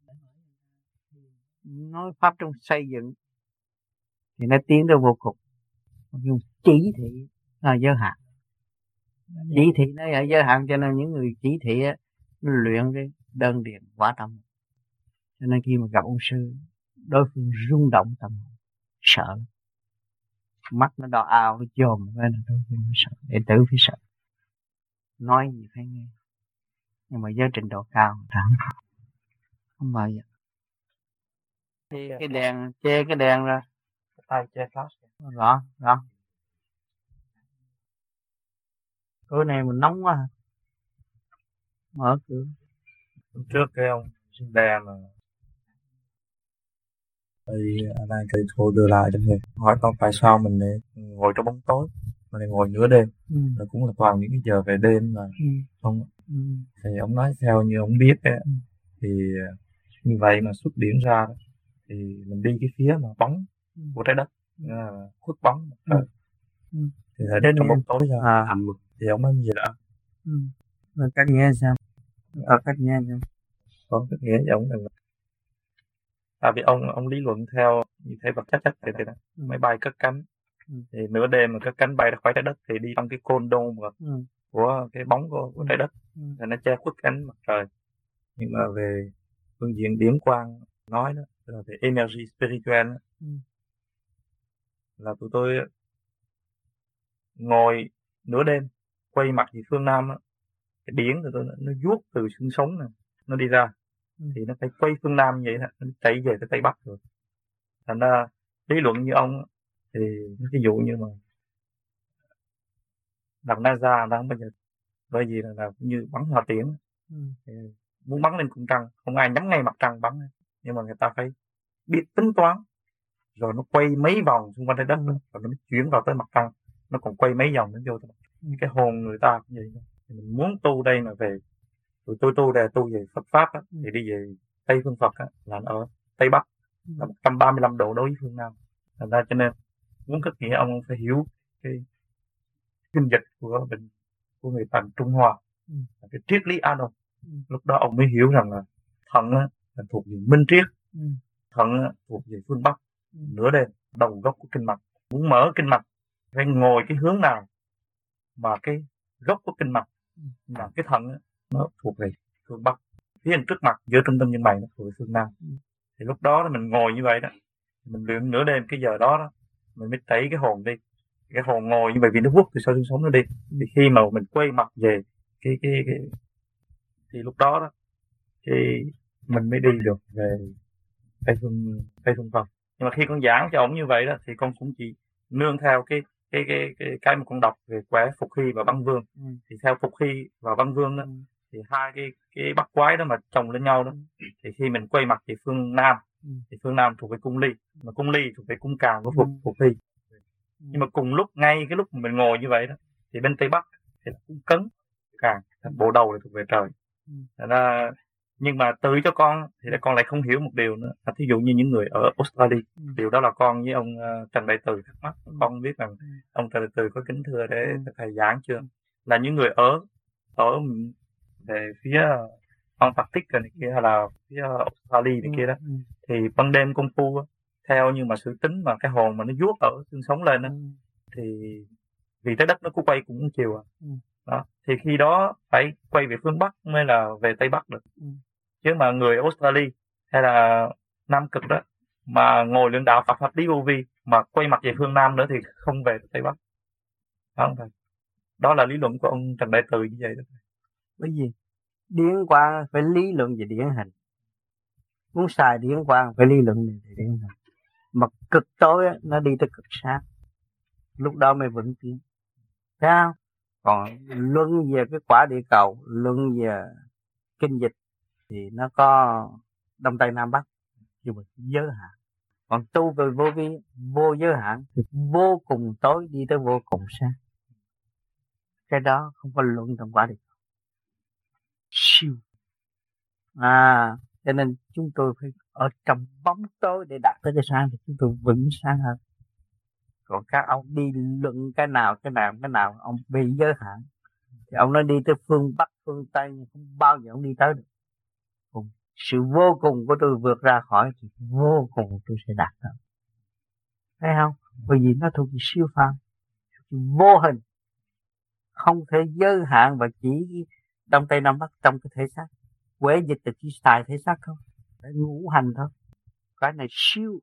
Nói pháp trong xây dựng thì nó tiến tới vô cùng. Nhưng chỉ thị là giới hạn. Chỉ thị nó ở giới hạn, cho nên những người chỉ thị á, nó luyện cái đơn điền quả tâm. Cho nên khi mà gặp ông sư, đối phương rung động tâm, sợ, mắt nó đỏ ao, nó dòm lên là đối phương phải sợ, đệ tử phải sợ, nói gì phải nghe. Nhưng mà với trình độ cao thẳng không bao giờ. Thì cái đèn che cái đèn ra, tay che flash, rõ rõ. Cửa này mình nóng quá, mở cửa. Trước cái ông xin đèn là thì anh đang thầy thô đưa lại cho mình hỏi con tại sao mình lại ngồi trong bóng tối, mình lại ngồi nửa đêm, ừ. Rồi cũng là toàn những cái giờ về đêm mà ừ. không. Ừ. Thì ông nói theo như ông biết ấy, ừ. thì như vậy mà xuất điển ra đó, thì mình đi cái phía mà bóng ừ. của trái đất, ừ. là khuất bóng ừ. ừ. thì thầy đến trong bóng tối ra à. ầm thì ông nói gì đó. ừ. Rồi cách nghe sao? Ở cách nghe sao? Có cách nghĩa giống là tại vì ông ông lý luận theo như thế vật chất chất thì thế đó. ừ. Máy bay cất cánh, ừ. thì nửa đêm mà cất cánh bay ra khỏi trái đất thì đi trong cái côn đôn của, ừ. của cái bóng của, của trái đất, ừ. thì nó che khuất ánh mặt trời. Nhưng mà về phương diện điển quang nói đó là về energy spiritual đó, ừ. là tụi tôi ngồi nửa đêm quay mặt về phương Nam đó, cái điển tụi tôi nó vuốt từ xương sống này nó đi ra, ừ. thì nó phải quay phương Nam như vậy đó, nó chạy về tới Tây Bắc rồi. Thành ra lý luận như ông thì ví dụ như mà đặt NASA đang bây giờ bởi vì là, là như bắn hỏa tiễn, ừ. thì muốn bắn lên cung trăng không ai nhắm ngay mặt trăng bắn, nhưng mà người ta phải biết tính toán rồi nó quay mấy vòng xung quanh trái đất, ừ. rồi nó mới chuyển vào tới mặt trăng, nó còn quay mấy vòng nó vô tới. Ừ. Cái hồn người ta cũng vậy. Thì mình muốn tu đây mà về tụi tôi tu đề tu về Phật pháp á, ừ. thì đi về Tây phương Phật á, là ở Tây Bắc, là một trăm ba mươi lăm độ đối với phương Nam. Thành ra cho nên muốn kết nghĩa ông phải hiểu cái kinh dịch của bệnh của người tần Trung Hoa, ừ. cái triết lý A Đông. Ừ. Lúc đó ông mới hiểu rằng là thận á, là thuộc về minh triết, ừ. thận á, thuộc về phương Bắc, ừ. nửa đêm đầu gốc của kinh mạch. Muốn mở kinh mạch phải ngồi cái hướng nào mà cái gốc của kinh mạch là cái thận á, nó thuộc về phương Bắc, phía trước mặt giữa trung tâm nhân mạch nó thuộc về phương Nam. Ừ. Thì lúc đó mình ngồi như vậy đó, mình luyện nửa đêm, cái giờ đó đó mình mới tẩy cái hồn đi. Cái hồn ngồi như vậy vì nó hút từ sau xương sống nó đi. Thì khi mà mình quay mặt về cái cái cái thì lúc đó đó thì mình mới đi được về Tây Phương Tây Phương Phật. Nhưng mà khi con giảng cho ông như vậy đó thì con cũng chỉ nương theo cái cái cái cái cái mà con đọc về quẻ Phục Hy và Văn Vương. Ừ. Thì theo Phục Hy và Văn Vương đó, ừ. thì hai cái cái bắt quái đó mà chồng lên nhau đó, ừ. thì khi mình quay mặt về phương Nam, ừ. thì phương Nam thuộc về cung ly, mà cung ly thuộc về cung càn của Phục ừ. Phục Hy. Nhưng mà cùng lúc, ngay cái lúc mà mình ngồi như vậy đó thì bên Tây Bắc thì là cung cấn càng bộ đầu là thuộc về trời. Thành ra nhưng mà tự cho con thì là con lại không hiểu một điều nữa. À, thí dụ như những người ở Australia, ừ. điều đó là con với ông uh, Trần Đại Từ thắc mắc. Ừ. Con biết rằng ừ. ông Trần Đại Từ có kính thưa để ừ. thầy giảng chưa? Là những người ở ở về phía Antarctic này kia hay là phía Australia này ừ. kia đó, ừ. thì ban đêm công phu theo nhưng mà sự tính mà cái hồn mà nó vuốt ở xương sống lên đó, ừ. thì vì trái đất nó cũng quay cũng chiều à. Ừ. Đó, thì khi đó phải quay về phương Bắc mới là về Tây Bắc được. Ừ. Chứ mà người Australia hay là Nam Cực đó mà ngồi luyện đạo Phật Pháp Lý Vô Vi mà quay mặt về phương Nam nữa thì không về Tây Bắc. Đó không thầy? Đó là lý luận của ông Trần Đại Từ như vậy đó. Bởi vì điển quang phải lý luận về điển hình. Muốn xài điển quang phải lý luận về điển hình. Mà cực tối nó đi tới cực sáng. Lúc đó mới vững tiến. Thấy không? Còn luận về cái quả địa cầu, luận về kinh dịch thì nó có Đông Tây Nam Bắc, nhưng mà giới hạn. Còn tu về vô vi, vô giới hạn, thì vô cùng tối đi tới vô cùng sáng. Cái đó không có luận trong quả địa cầu. Siêu. À, cho nên chúng tôi phải ở trong bóng tối để đạt tới cái sáng thì chúng tôi vững sáng hơn. Còn các ông đi luận cái nào, cái nào, cái nào, ông bị giới hạn. Thì ông nói đi tới phương Bắc, phương Tây, không bao giờ ông đi tới được. Cùng sự vô cùng của tôi vượt ra khỏi thì vô cùng tôi sẽ đạt được. Thấy không? Bởi vì nó thuộc về siêu phàm, vô hình, không thể giới hạn và chỉ Đông Tây Nam Bắc trong cái thể xác. Quế dịch là chỉ xài thể xác thôi, phải ngũ hành thôi. Cái này siêu,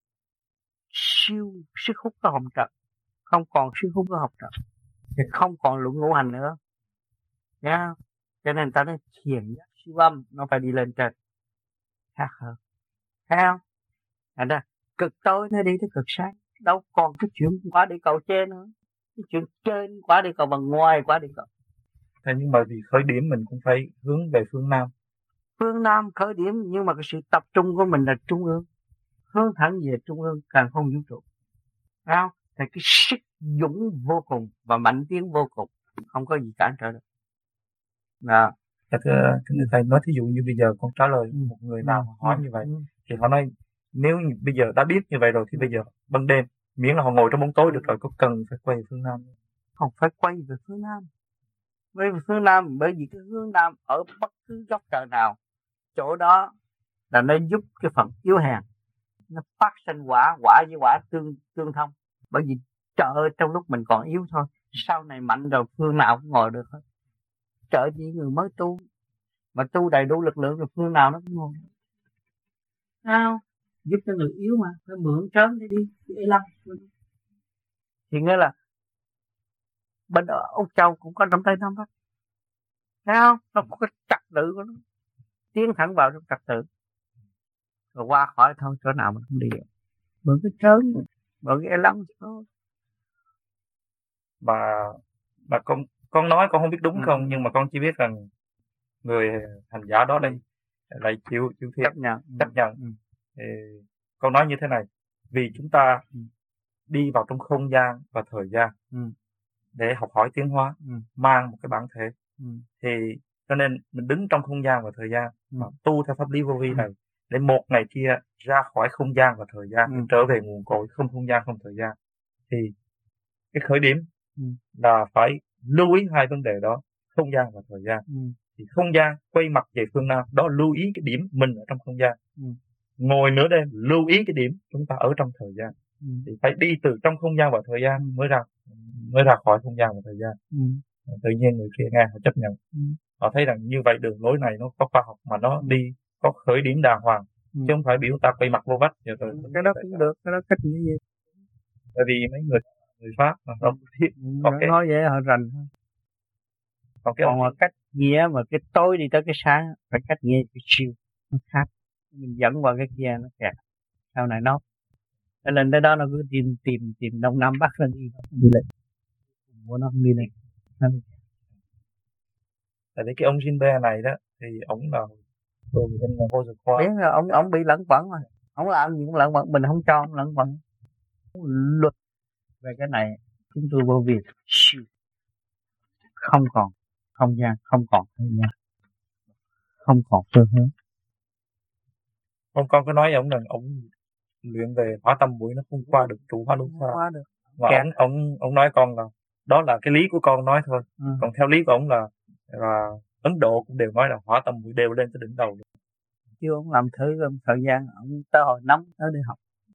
siêu sức hút của hồng trần, không còn sức hút của hồng trần, thì không còn luận ngũ hành nữa. Nha, cho nên ta nói thiền giác siêu âm nó phải đi lên trên, khác hơn, thấy không? Thành ra cực tối nó đi tới cực sáng, đâu còn cái chuyện quả địa cầu trên nữa, cái chuyện trên quả địa cầu và ngoài quả địa cầu. Thế nhưng mà vì khởi điểm mình cũng phải hướng về phương Nam. Phương Nam khởi điểm, nhưng mà cái sự tập trung của mình là trung ương, hướng thẳng về trung ương càng không vũ trụ, thấy không? Thì cái sức dũng vô cùng và mạnh tiến vô cùng, không có gì cản trở được. Đó. Thưa thầy, nói thí dụ như bây giờ con trả lời một người nào ừ. hỏi như vậy, ừ. thì họ nói nếu như bây giờ đã biết như vậy rồi thì bây giờ ban đêm miễn là họ ngồi trong bóng tối được rồi, có cần phải quay về phương Nam? Không phải quay về phương Nam, quay về phương Nam bởi vì cái hướng Nam ở bất cứ góc trời nào, chỗ đó là nó giúp cái phần yếu hèn nó phát sinh quả, quả với quả tương tương thông. Bởi vì trợ trong lúc mình còn yếu thôi, sau này mạnh rồi phương nào cũng ngồi được hết. Trợ chỉ người mới tu, mà tu đầy đủ lực lượng rồi phương nào nó cũng ngồi. Sao? Giúp cho người yếu mà, phải mượn trớn để đi, đi lăng. Thì nghĩa là bên ở Úc Châu cũng có Đông Tây Nam Bắc. Thấy không? Nó có cái trật tự của nó. Tiến thẳng vào trong trật tự. Rồi qua khỏi thôi, chỗ nào mình không đi được. Mượn cái trớn, mượn cái lăng thôi. Bà, bà con, con nói con không biết đúng ừ. không, nhưng mà con chỉ biết rằng người hành giả đó đây lại chịu chịu thiệt, chấp nhận, chấp nhận. Ừ. Thì con nói như thế này, vì chúng ta ừ. đi vào trong không gian và thời gian ừ. để học hỏi tiến hóa, ừ. mang một cái bản thể, ừ. thì cho nên mình đứng trong không gian và thời gian ừ. mà tu theo pháp lý vô vi này, để một ngày kia ra khỏi không gian và thời gian, ừ. trở về nguồn cội không không gian không thời gian, thì cái khởi điểm ừ. là phải lưu ý hai vấn đề đó, không gian và thời gian. ừ. Thì không gian quay mặt về phương Nam, đó lưu ý cái điểm mình ở trong không gian. ừ. Ngồi nửa đêm lưu ý cái điểm chúng ta ở trong thời gian. ừ. Thì phải đi từ trong không gian và thời gian mới ra mới ra khỏi không gian và thời gian. ừ. Tự nhiên người kia nghe họ chấp nhận, ừ. họ thấy rằng như vậy đường lối này nó có khoa học mà nó đi có khởi điểm đàng hoàng, ừ. chứ không phải biểu ta quay mặt vô vách. Giờ tôi, cái đó cũng được, cái đó cách nghĩa gì? Tại vì mấy người người Pháp mà không biết có cái nói vậy họ rành. còn cái Còn mà cách nghĩa mà cái tối đi tới cái sáng phải cách nghĩa cái chiều nó khác, mình dẫn qua cái kia nó kẹt, sau này nó cái lên tới đó nó cứ tìm tìm tìm đông nam bắc lên đi đi lên của nó không đi lên. Tại vì cái ông Jinbe này đó thì ông là từ bên vô dược khoa, biết là ông ông bị lẫn quẩn rồi, ông làm gì cũng lẫn quẩn, mình không cho ông lẫn quẩn. Luật về cái này chúng tôi vô việc không còn không gian, không còn thời gian, không còn phương hướng. ông con có nói ông rằng ông luyện về hóa tâm muội nó không qua được trụ hóa luân xa, qua được. và ông ông ông nói con là đó là cái lý của con nói thôi, ừ. còn theo lý của ông là là Ấn Độ cũng đều nói là hóa tâm muội đều lên tới đỉnh đầu. Chứ ông làm thử thời gian ông tới hồi nóng tới đi học.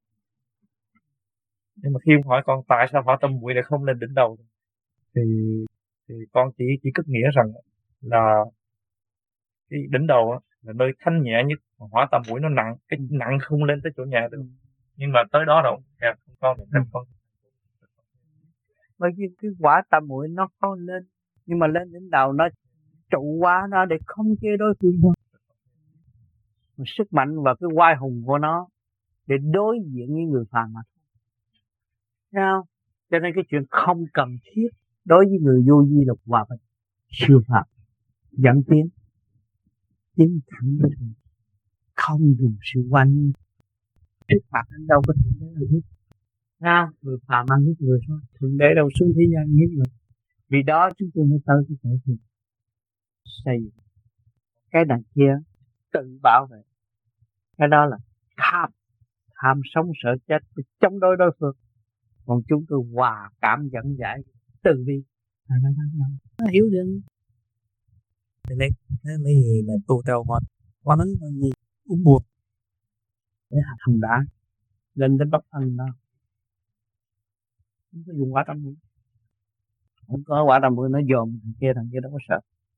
Nhưng mà khi ông hỏi con tại sao hóa tâm muội lại không lên đỉnh đầu thì thì con chỉ chỉ cất nghĩa rằng là cái đỉnh đầu á là nơi thanh nhẹ nhất, hóa tâm muội nó nặng, cái nặng không lên tới chỗ nhẹ được. Nhưng mà tới đó đâu kẹt con được thêm con. Bởi vì cái quả tâm muội nó có lên, nhưng mà lên đỉnh đầu nó trụ quá nó để không chế đối phương thôi. Sức mạnh và cái oai hùng của nó để đối diện với người phàm mà. Thấy không? Cho nên cái chuyện không cần thiết đối với người vô vi là hòa bình, siêu phàm, dẫn tiến, tiến thẳng với thường, không dùng sự quanh trước mặt anh đâu có thể là hết. Thấy không? Người phàm ăn hết người thôi, thượng đế đâu xuống thế gian hết người. Vì đó chúng tôi mới tới cái chỗ gì xây cái đằng kia tự bảo vệ. Cái đó là tham, tham sống sợ chết, chống đối đối phương. Còn chúng tôi hòa cảm dẫn giải từ bi, nó hiểu được. Thế nên mấy gì là tu theo họ, họ nói là gì uống buộc để hạt thằng đã lên đến bắc thân đó, không có dùng quả tâm mũi, không có quả tâm mũi nó dòm thằng kia, thằng kia đâu có sợ.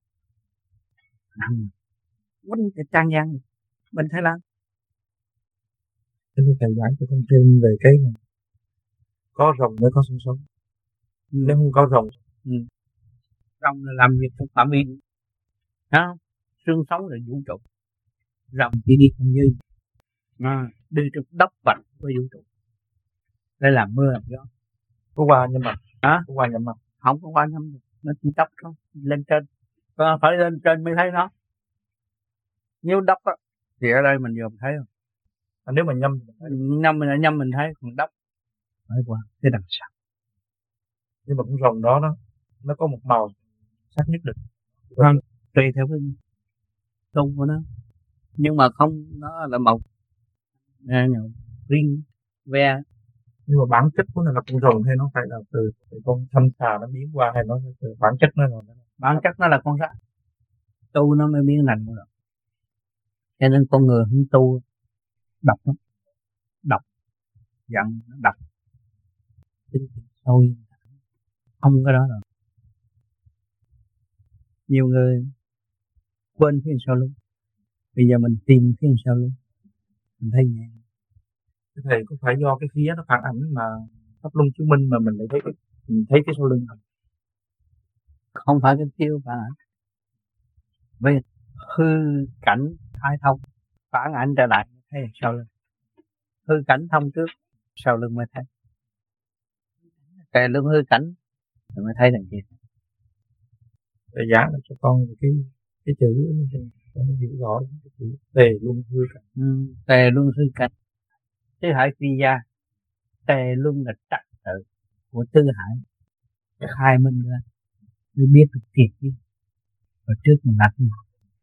Quýnh cái trang gian mình thấy làm. Thế nên thầy giảng cho con thêm về cái có rồng mới có xương sống. Ừ. Nếu không có rồng, ừ. Rồng là làm việc trong phạm vi, không? Xương sống là vũ trụ, rồng chỉ đi không dư, à, đi trong đốc vạch của vũ trụ để làm mưa làm gió. Có qua nhâm mặt, hả? Có qua nhâm mặt, không có qua nhâm được, nó chỉ đốc thôi, lên trên, có phải lên trên mới thấy nó. Nếu đốc á thì ở đây mình vừa thấy không? À, nếu mà nhâm nhâm mình nhâm mình thấy, còn đốc phải qua cái đằng sau. Nhưng mà con rồng đó nó nó có một màu sắc nhất định, không, tùy theo cái tu của nó, nhưng mà không nó là màu à, riêng ve. Nhưng mà bản chất của nó là con rồng hay nó phải là từ, từ con thanh xà nó biến qua, hay nó từ bản chất nó là bản chất nó là con rắn, tu nó mới biến thành con rồng. Cho nên con người không tu độc lắm, độc giận độc thôi, không cái đó rồi. Nhiều người quên phía sau lưng, bây giờ mình tìm phía sau lưng mình thấy nhẹ. Thầy có phải do cái phía nó phản ảnh mà pháp luân chứng minh mà mình lại thấy cái mình thấy cái sau lưng không? Không phải cái tiêu phản ảnh, vì hư cảnh khai thông phản ảnh trở lại thấy sau lưng, hư cảnh thông trước sau lưng mới thấy, kề lưng hư cảnh rồi mới thấy đằng kia. Để giảng cho con cái cái chữ con hiểu rõ cái chữ tề luân hư cảnh. Ừ, tề luân hư cảnh, tứ hải phi gia, tề luân là trật tự của tứ hải, khai minh ra mới biết được thiệt chứ. Và trước mình làm gì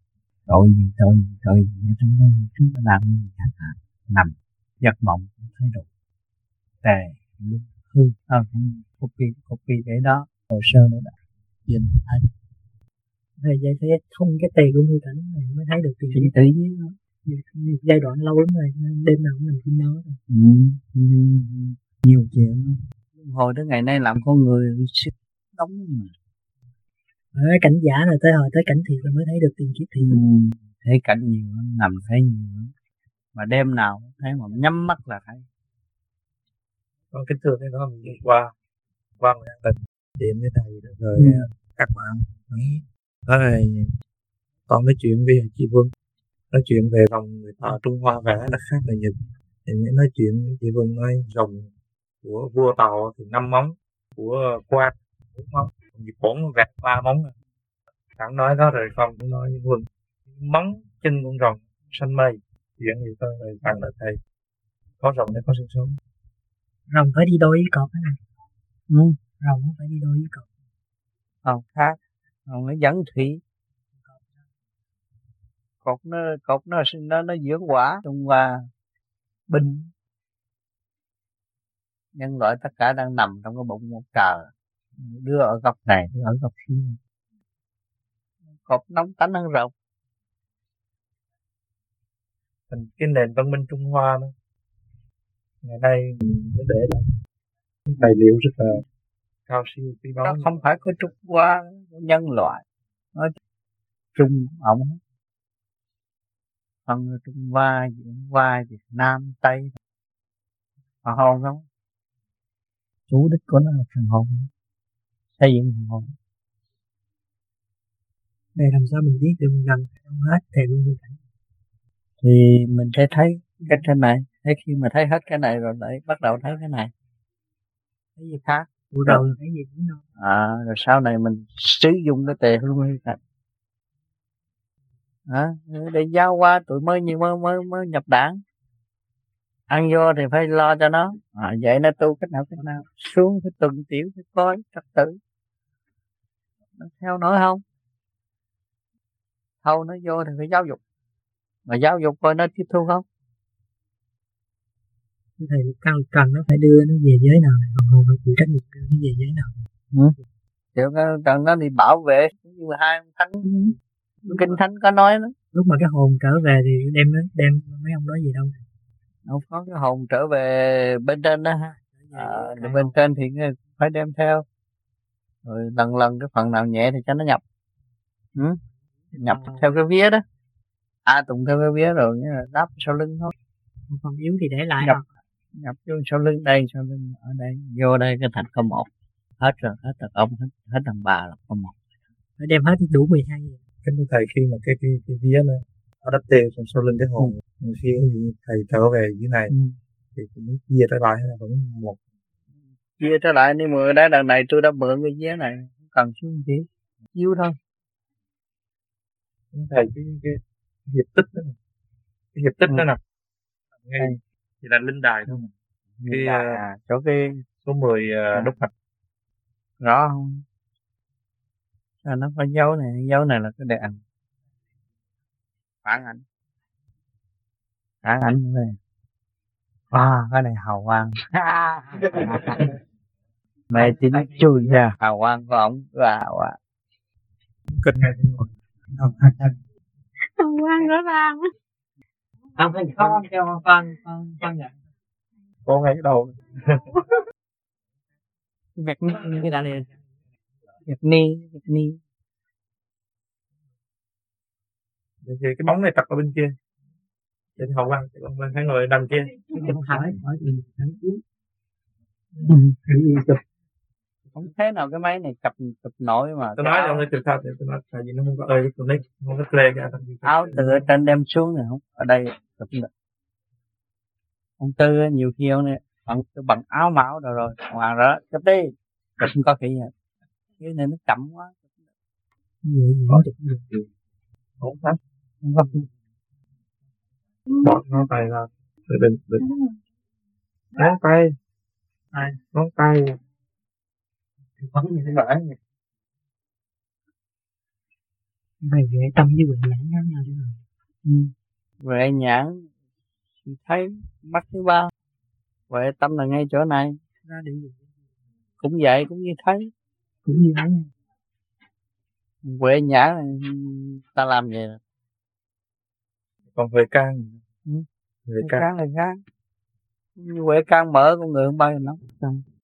tội gì tội gì tội gì ở trong đó chúng ta làm gì hả? Nằm giấc mộng cũng thấy được tề hư à, cũng copy copy để đó hồ sơ nữa đã nhìn thấy Rồi vậy phải thông cái tề của mưu cảnh này mới thấy được tiền chỉ tự nhiên đó. giai đoạn lâu lắm rồi, đêm nào cũng nằm trên đó. Ừ, nhiều chuyện đó. Hồi tới ngày nay làm con người sức đóng mà. Ở cảnh giả rồi tới hồi tới cảnh thiệt là mới thấy được tiền kiếp thiệt. Ừ, thấy cảnh nhiều lắm, nằm thấy nhiều lắm. Mà đêm nào cũng thấy mà nhắm mắt là thấy. Con kính thưa cái đó mình đi qua qua người tình điểm với thầy rồi ừ. Các bạn đó là còn nói chuyện với chị Vân, nói chuyện về rồng người thợ Trung Hoa vẽ nó khác là Nhật. Thì mới nói chuyện với chị Vân nói rồng của vua Tàu thì năm móng, của Quan bốn móng, Nhật Bản nó vẹt ba móng. Thẳng nói đó rồi con cũng nói với Vân móng chân con rồng xanh mây chuyện gì thôi rồi bằng là thầy có rồng để có sinh sống. Rồng phải đi đôi với cọp đó này. Ừ, rồng nó phải đi đôi với cọp. Không khác, rồng nó dẫn thủy. Cột nó cột nó nó nó dưỡng quả Trung Hoa binh. Nhân loại tất cả đang nằm trong cái bụng một trời, đứa ở góc này đứa ở góc kia. Cột nóng tánh hơn rồng. Thành cái nền văn minh Trung Hoa đó ngày nay nó để lại tài liệu rất là cao siêu quý báu. Nó không phải có Trung Hoa, nhân loại nói Trung ổng phần Trung Hoa, Việt Hoa, Việt Nam, Tây phần hồn không? Chủ đích của nó là phần hồn, xây dựng phần hồn. Để làm sao mình biết được mình gần không hết thầy luôn như vậy? Thì mình sẽ thấy cái trên này, thấy khi mà thấy hết cái này rồi lại bắt đầu thấy cái này, cái gì khác. Ủa rồi thấy gì cũng đâu. À, rồi sau này mình sử dụng cái tề hương huy cảnh à, để giao qua tụi mới như mới mới mới nhập đảng, ăn vô thì phải lo cho nó à, vậy nó tu cách nào cách nào xuống phải tuần tiểu phải coi trật tự nó theo nổi không, thâu nó vô thì phải giáo dục, mà giáo dục coi nó tiếp thu không. Thầy cần cần nó phải đưa nó về giới nào này, còn hồn phải chịu trách nhiệm đưa nó về giới nào. Ừ. Kiểu cần nó đi bảo vệ như hai ông thánh ừ. Kinh thánh có nói đó. Lúc mà cái hồn trở về thì đem nó đem mấy ông nói gì đâu. Không có cái hồn trở về bên trên đó ha. À, bên trên thì phải đem theo. Rồi lần lần cái phần nào nhẹ thì cho nó nhập. Ừ? Nhập à. Theo cái vía đó. A à, tụng theo cái vía rồi đáp sau lưng thôi. Phần yếu thì để lại. Nhập, nhập vô sau lưng đây, sau lưng ở đây, vô đây cái thành có một. Hết rồi, hết đàn ông, hết, hết đàn bà là có một. Phải đem hết đủ mười hai người. Kính thưa thầy, khi mà cái cái, cái vía nó nó đắp tê trong sau lưng cái hồn, ừ. Khi thầy trở về dưới này ừ. Thì cũng chia trở lại hay là vẫn một chia trở lại đi mượn đây đằng này tôi đã mượn cái vía này không cần xuống gì chiếu thôi. Thầy cái cái hiệp tích đó này. Cái hiệp tích ừ. đó nè ngay thì là linh đài thôi. Cái à, chỗ cái số mười à. đúc mạch rõ không? À, nó có dấu này, dấu này là cái đèn phản ảnh, phản ảnh về. À, cái này hào quang. Mẹ tin chui ra hào quang của ổng vào à. Kinh ngay trên ngồi. Hào quang rõ ràng. Không phải con cho con con con nhận. Có ngay cái đầu. Việt Ni cái đã này. Việt Ni, Việt Ni. Thì cái bóng này tập ở bên kia. Trên hậu quang, còn bên hai người đằng kia. Hỏi hỏi gì hỏi chứ. Chụp. Không thế nào cái máy này chụp chụp nổi mà. Tôi nói là ông ấy chụp sao thì tôi nói tại vì nó không có ơi tôi nick, không có play ra. Áo từ ở trên đem xuống này không? Ở đây chụp được. Ông Tư nhiều khi ông này bằng bằng áo mão rồi rồi, hoàng đó chụp đi. Chụp không có kỹ vậy. Cái này nó chậm quá. Có chụp được. Không pháp, không pháp. Bọn ngón tay ra, từ bên bên ngón tay, ai ngón tay, vẫn như thế vậy. Về huệ tâm với huệ nhãn khác nhau chứ nào. Ừ. Huệ nhãn thì thấy mắt thứ ba, huệ tâm là ngay chỗ này. Ra định gì? Cũng vậy, cũng như thấy. Cũng như thấy nha. Huệ nhãn là ta làm vậy. Còn huệ can. Ừ. Huệ Huệ can can là khác. Huệ can mở con người không bao giờ nóng.